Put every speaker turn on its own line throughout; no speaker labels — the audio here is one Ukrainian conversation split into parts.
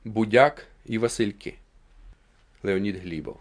Будяк і Васильки. Леонід Глібов.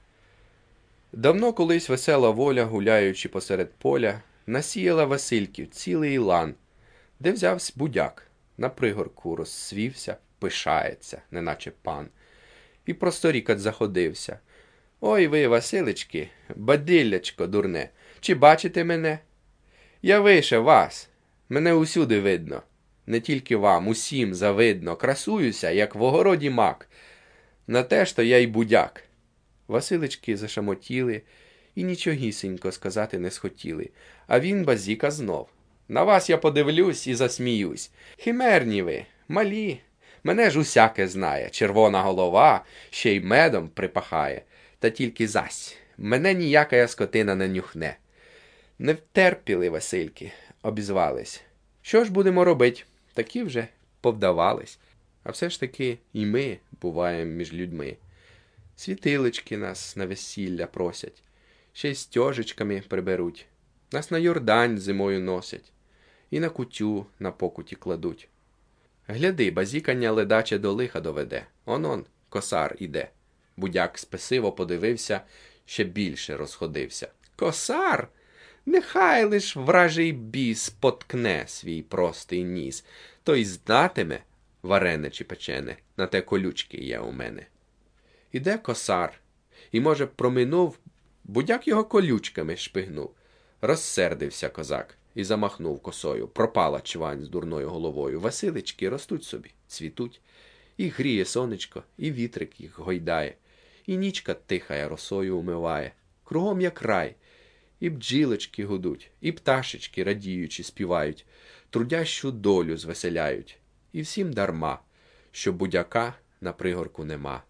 Давно колись весела воля, гуляючи посеред поля, насіяла Васильків цілий лан, де взявсь будяк, на пригорку розсвівся, пишається, неначе пан, і просторікать заходився. Ой ви, Василички, бадиллячко дурне, чи бачите мене? Я вище вас, мене усюди видно. Не тільки вам, усім завидно, красуюся, як в огороді мак. На те ж то я й будяк. Василички зашамотіли і нічогісінько сказати не схотіли. А він базіка знов. На вас я подивлюсь і засміюсь. Химерні ви, малі. Мене ж усяке знає. Червона голова ще й медом припахає. Та тільки зась, мене ніяка скотина не нюхне. Не втерпіли Васильки, обізвались. Що ж будемо робить? Такі вже повдавались. А все ж таки і ми буваємо між людьми. Світилички нас на весілля просять, ще й стьожечками приберуть. Нас на Йордань зимою носять, і на кутю на покуті кладуть. Гляди, базікання ледаче до лиха доведе. Он, косар іде. Будяк спесиво подивився, ще більше розходився. Косар? Нехай лиш вражий біс поткне свій простий ніс, то й знатиме, варене чи печене, на те колючки є у мене. Іде косар, і, може, проминув, будяк його колючками шпигнув. Розсердився козак і замахнув косою. Пропала чвань з дурною головою. Василички ростуть собі, цвітуть. І гріє сонечко, і вітрик їх гойдає, і нічка тихая росою умиває. Кругом як рай. І бджілочки гудуть, і пташечки, радіючи, співають, трудящу долю звеселяють. І всім дарма, що будяка на пригорку нема.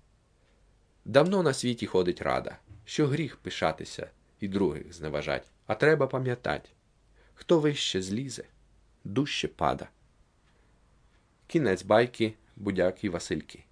Давно на світі ходить рада, що гріх пишатися і других зневажать. А треба пам'ятать, хто вище злізе, дужче пада. Кінець байки «Будяк і Васильки».